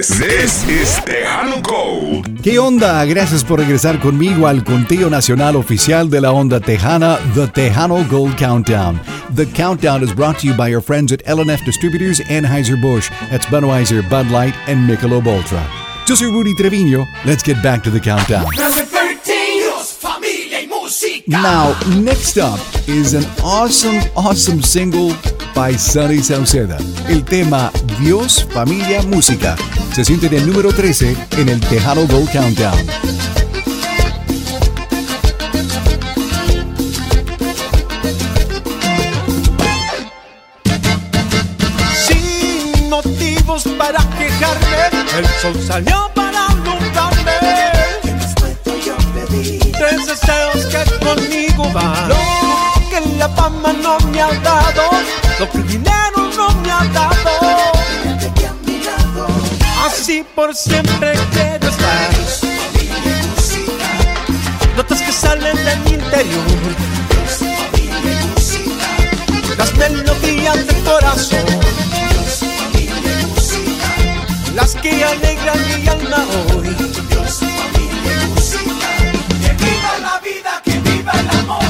This is Tejano Gold. ¿Qué onda? Gracias por regresar conmigo al conteo nacional oficial de la onda tejana, The Tejano Gold Countdown. The countdown is brought to you by your friends at L&F Distributors, Anheuser-Busch, that's Budweiser, Bud Light, and Michelob Ultra. Yo soy Rudy Treviño. Let's get back to the countdown. Number 13, Dios, familia y música. Now, next up is an awesome single by Sonny Sauceda. El tema Dios, Familia, Música se siente en el número 13 en el Tejano Gold Countdown. Sin motivos para quejarme, el sol salió para alumbrarme. Yo pedí Tres deseos que conmigo van. Lo que la fama no me ha dado, lo que el dinero no me ha dado. que a mi lado. Así por siempre quiero estar. Dios, familia y música. Notas que salen de mi interior, Dios, familia y música. las melodías del corazón, Dios, familia y música. las que alegran mi alma hoy. Dios, familia y música. Que viva la vida, que viva el amor.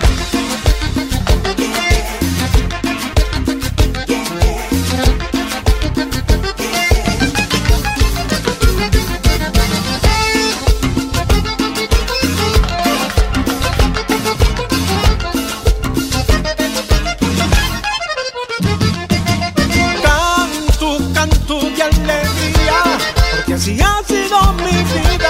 Canto de alegría, porque así ha sido mi vida.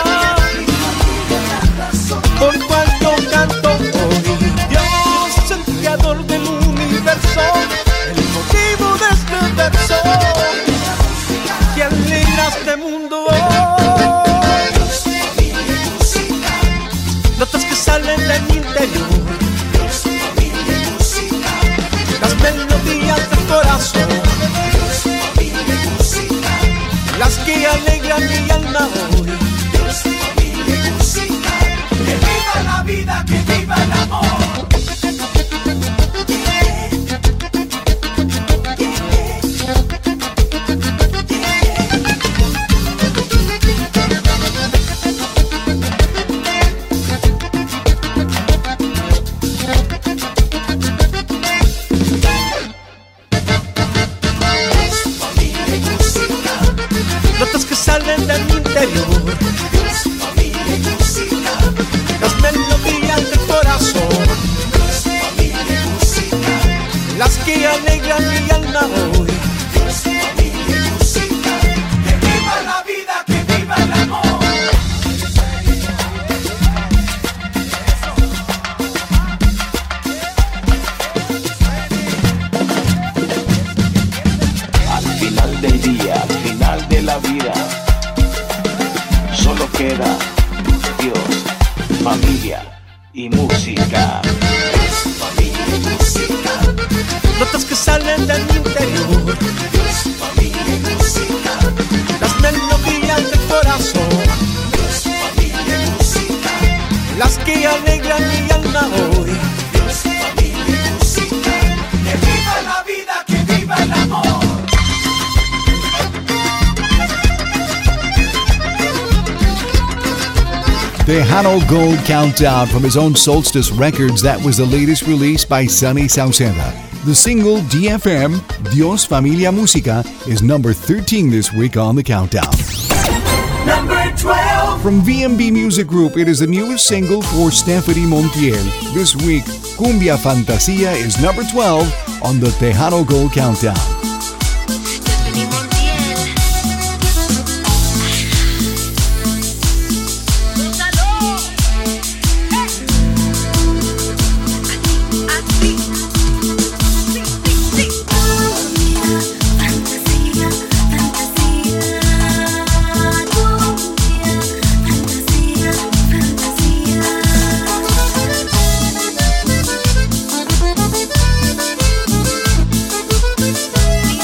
Por cual yo canto hoy. Dios, el creador del universo, el motivo de este verso, que alegra este mundo hoy. Dios, familia y música. Notas que salen de mi interior, Dios, familia y música. las melodías del corazón, Dios, familia y música. las que alegran mi alma hoy. Dios, familia y música. Que viva la vida, que viva el amor. Notas que salen de mi interior, Dios, familia y música. las melodías del corazón, Dios, familia y música. las que alegran mi alma hoy. Dios, familia y música. Que viva la vida, que viva el amor. Al final del día, al final de la vida, solo queda Dios, familia y música. Dios, familia y música. Notas que salen de mi interior, Dios, familia y música. las melodías del corazón, Dios, familia y música. las que alegran mi alma hoy. Dios, familia y música. Que viva la vida, que viva el amor. Tejano Gold Countdown from his own Solstice Records. That was the latest release by Sonny Sauceda. The single DFM, Dios, Familia, Música, is number 13 this week on the countdown. Number 12. From VMB Music Group, it is the newest single for Stephanie Montiel. This week, Cumbia Fantasia is number 12 on the Tejano Gold Countdown. Fantasía, fantasía.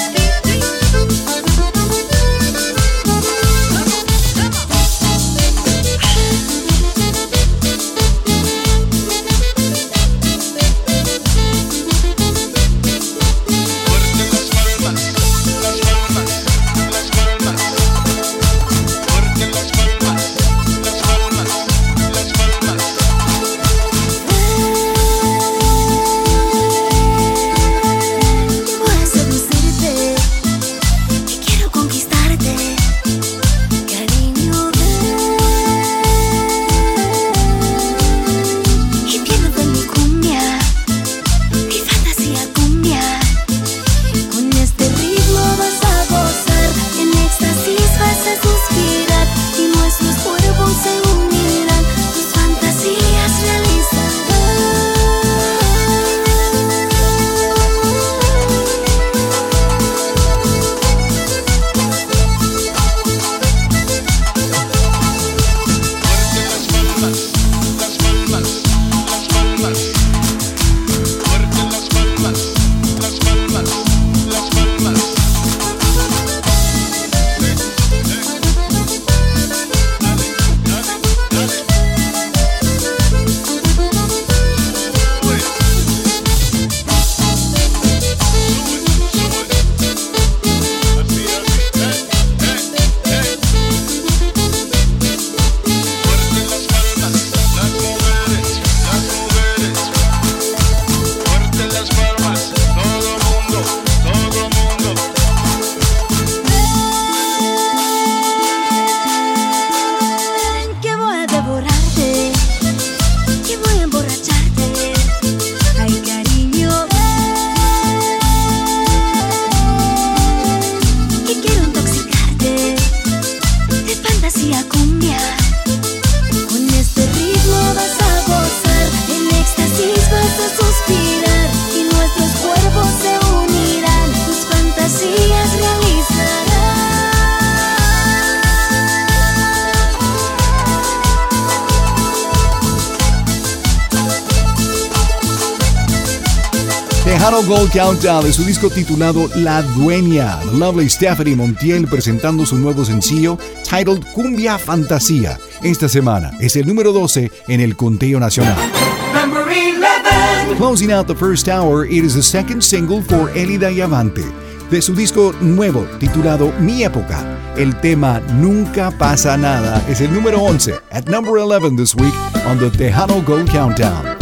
Tejano Gold Countdown de su disco titulado La Dueña. The lovely Stephanie Montiel presentando su nuevo sencillo titled Cumbia Fantasía. Esta semana es el número 12 en el conteo nacional. Number 11. Closing out the first hour, it is the second single for Elida Yavante. De su disco nuevo titulado Mi Época, el tema Nunca Pasa Nada es el número 11 at number 11 this week on the Tejano Gold Countdown.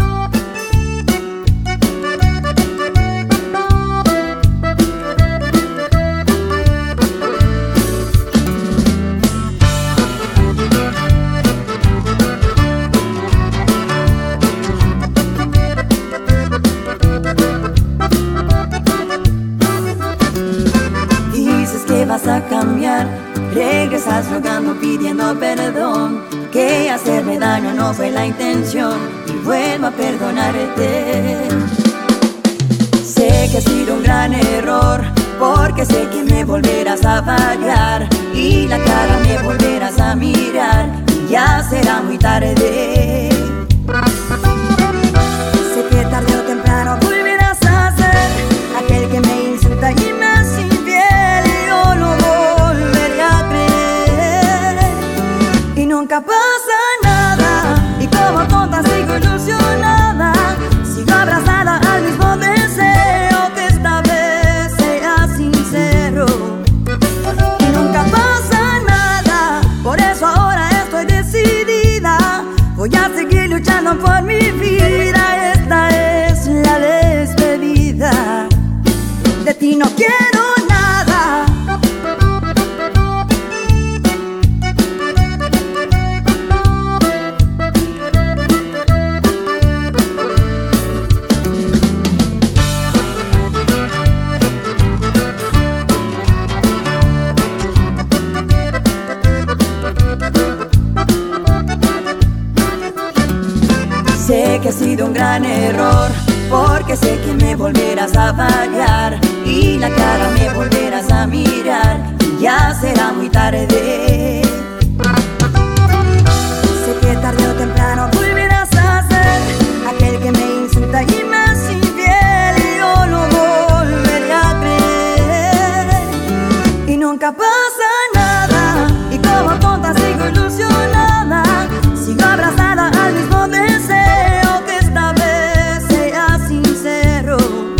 A cambiar, regresas rogando, pidiendo perdón, que hacerme daño no fue la intención y vuelvo a perdonarte. Sé que ha sido un gran error, porque sé que me volverás a fallar y la cara me volverás a mirar y ya será muy tarde. Sé que tarde o temprano volverás a ser aquel que me insulta y me hace infiel. Nunca pasa nada y como tonta sigo ilusionada, sigo abrazada al mismo deseo que esta vez sea sincero. Y nunca pasa nada, por eso ahora estoy decidida, voy a seguir luchando por mi vida, esta es la despedida. De ti no quiero nada. Sé que ha sido un gran error, porque sé que me volverás a fallar y la cara me volverás a mirar y ya será muy tarde. Sé que tarde o temprano volverás a ser aquel que me insulta y me hace infiel y yo lo volveré a creer. Y nunca pasa nada y como tonta sigo ilusionada, sigo abrazada al mismo deseo que esta vez sea sincero.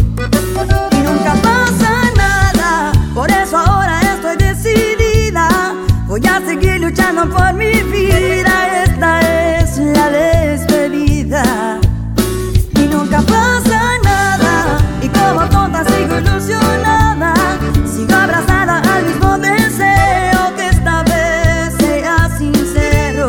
Y nunca pasa nada, por eso ahora estoy decidida, voy a seguir luchando por mi vida, esta es la despedida. Y nunca pasa nada, y como tonta sigo ilusionada, sigo abrazada al mismo deseo que esta vez sea sincero.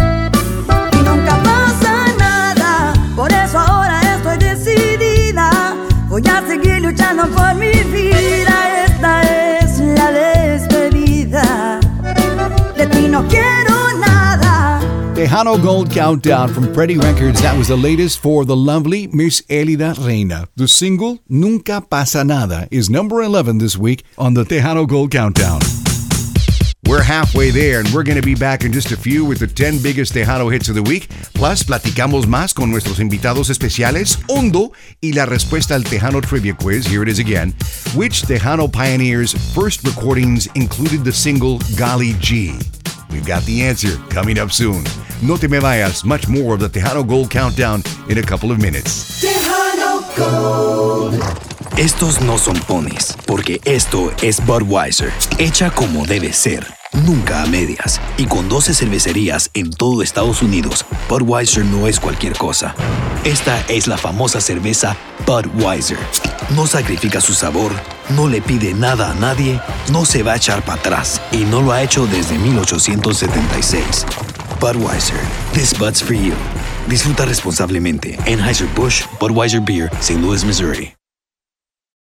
Y nunca pasa nada, por eso ahora estoy decidida, voy a seguir luchando por mi vida, esta es la despedida. De ti no quiero nada. Tejano Gold Countdown from Freddie Records. That was the latest for the lovely Miss Elida Reina. The single, Nunca Pasa Nada, is number 11 this week on the Tejano Gold Countdown. We're halfway there, and we're going to be back in just a few with the 10 biggest Tejano hits of the week. Plus, platicamos más con nuestros invitados especiales, Hondo, y la respuesta al Tejano Trivia Quiz. Here it is again. Which Tejano pioneers' first recordings included the single Golly G? We've got the answer coming up soon. No te me vayas. Much more of the Tejano Gold Countdown in a couple of minutes. Tejano Gold. Estos no son ponis, porque esto es Budweiser, hecha como debe ser, nunca a medias. Y con 12 cervecerías en todo Estados Unidos, Budweiser no es cualquier cosa. Esta es la famosa cerveza Budweiser. No sacrifica su sabor, no le pide nada a nadie, no se va a echar para atrás y no lo ha hecho desde 1876. Budweiser, this Bud's for you. Disfruta responsablemente. Anheuser-Busch Budweiser Beer, St. Louis, Missouri.